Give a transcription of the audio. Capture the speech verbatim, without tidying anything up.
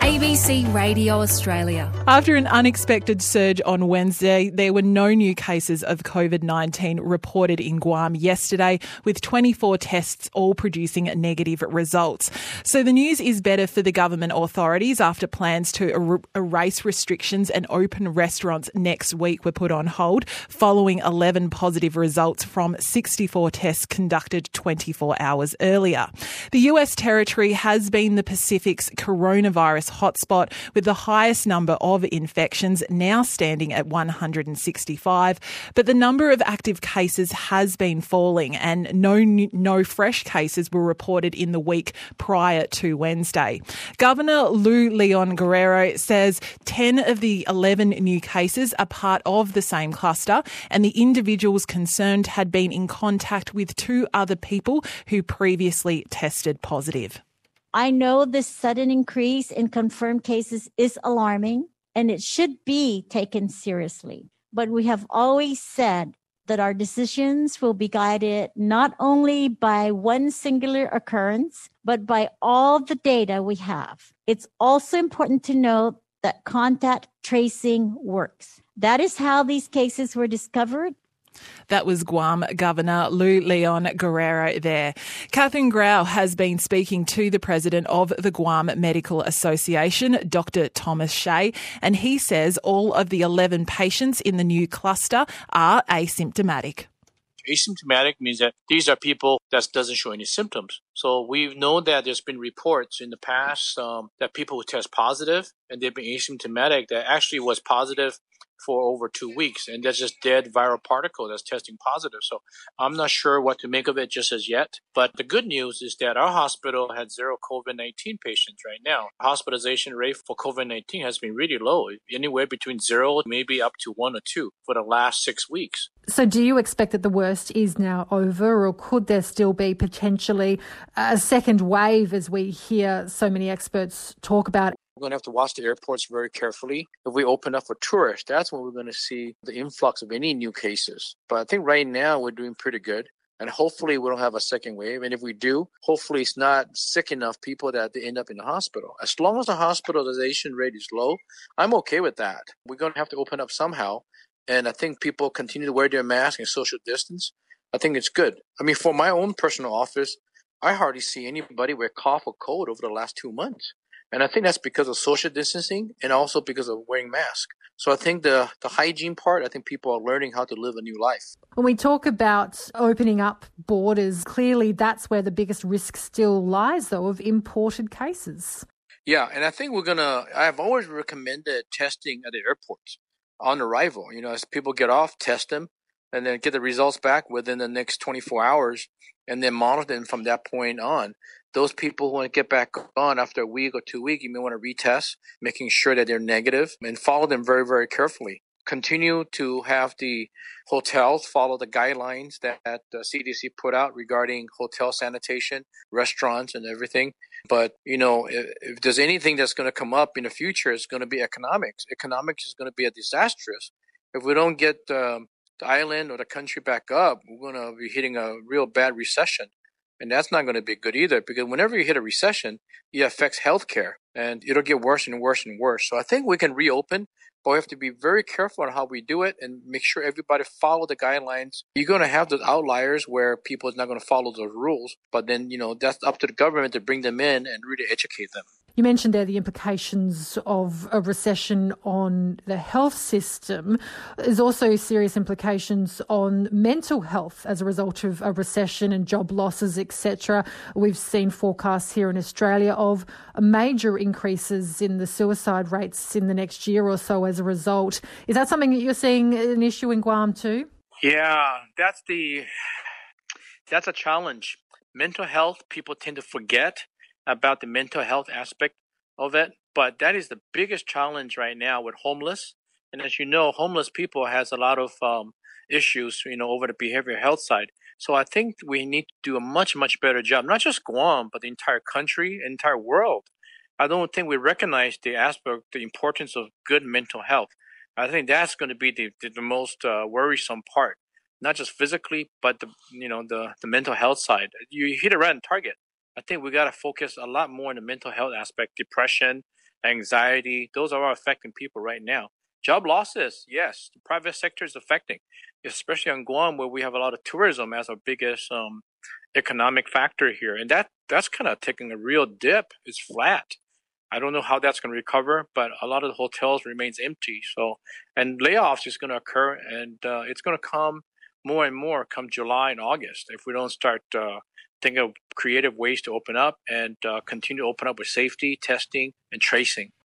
A B C Radio Australia. After an unexpected surge on Wednesday, there were no new cases of COVID nineteen reported in Guam yesterday, with twenty-four tests all producing negative results. So the news is better for the government authorities after plans to er- erase restrictions and open restaurants next week were put on hold, following eleven positive results from sixty-four tests conducted twenty-four hours earlier. The U S territory has been the Pacific's coronavirus hotspot, with the highest number of infections now standing at one hundred sixty-five. But the number of active cases has been falling, and no no fresh cases were reported in the week prior to Wednesday. Governor Lou Leon Guerrero says ten of the eleven new cases are part of the same cluster, and the individuals concerned had been in contact with two other people who previously tested positive. I know this sudden increase in confirmed cases is alarming and it should be taken seriously. But we have always said that our decisions will be guided not only by one singular occurrence, but by all the data we have. It's also important to note that contact tracing works. That is how these cases were discovered. That was Guam Governor Lou Leon Guerrero there. Catherine Grau has been speaking to the president of the Guam Medical Association, Doctor Thomas Shea, and he says all of the eleven patients in the new cluster are asymptomatic. Asymptomatic means that these are people that doesn't show any symptoms. So we know that there's been reports in the past um, that people who test positive and they've been asymptomatic that actually was positive for over two weeks, and that's just dead viral particle that's testing positive. So I'm not sure what to make of it just as yet. But the good news is that our hospital had zero COVID nineteen patients right now. Hospitalization rate for COVID nineteen has been really low, anywhere between zero, maybe up to one or two for the last six weeks. So do you expect that the worst is now over, or could there still be potentially a second wave as we hear so many experts talk about? We're going to have to watch the airports very carefully. If we open up for tourists, that's when we're going to see the influx of any new cases. But I think right now we're doing pretty good. And hopefully we don't have a second wave. And if we do, hopefully it's not sick enough people that they end up in the hospital. As long as the hospitalization rate is low, I'm okay with that. We're going to have to open up somehow. And I think people continue to wear their mask and social distance. I think it's good. I mean, for my own personal office, I hardly see anybody with cough or cold over the last two months. And I think that's because of social distancing and also because of wearing masks. So I think the, the hygiene part, I think people are learning how to live a new life. When we talk about opening up borders, clearly that's where the biggest risk still lies, though, of imported cases. Yeah, and I think we're going to, I've always recommended testing at the airports on arrival. You know, as people get off, test them, and then get the results back within the next twenty-four hours, and then monitor them from that point on. Those people who want to get back on after a week or two weeks, you may want to retest, making sure that they're negative, and follow them very, very carefully. Continue to have the hotels follow the guidelines that the C D C put out regarding hotel sanitation, restaurants, and everything. But, you know, if, if there's anything that's going to come up in the future, it's going to be economics. Economics is going to be a disastrous. If we don't get um, the island or the country back up, we're going to be hitting a real bad recession. And that's not going to be good either, because whenever you hit a recession, it affects healthcare and it'll get worse and worse and worse. So I think we can reopen, but we have to be very careful on how we do it and make sure everybody follow the guidelines. You're going to have those outliers where people are not going to follow those rules, but then, you know, that's up to the government to bring them in and really educate them. You mentioned there the implications of a recession on the health system. There's also serious implications on mental health as a result of a recession and job losses, et cetera. We've seen forecasts here in Australia of major increases in the suicide rates in the next year or so as a result. Is that something that you're seeing an issue in Guam too? Yeah, that's the that's a challenge. Mental health, people tend to forget about the mental health aspect of it, but that is the biggest challenge right now with homeless. And as you know, homeless people has a lot of um, issues, you know, over the behavioral health side. So I think we need to do a much, much better job, not just Guam, but the entire country, entire world. I don't think we recognize the aspect, the importance of good mental health. I think that's going to be the, the, the most uh, worrisome part, not just physically, but the, you know, the, the mental health side. You hit a right on target. I think we got to focus a lot more on the mental health aspect, depression, anxiety. Those are all affecting people right now. Job losses, yes, the private sector is affecting, especially on Guam, where we have a lot of tourism as our biggest um, economic factor here. And that that's kind of taking a real dip. It's flat. I don't know how that's going to recover, but a lot of the hotels remains empty. So, and layoffs is going to occur, and uh, it's going to come more and more come July and August if we don't start uh, thinking of creative ways to open up and uh, continue to open up with safety, testing, and tracing.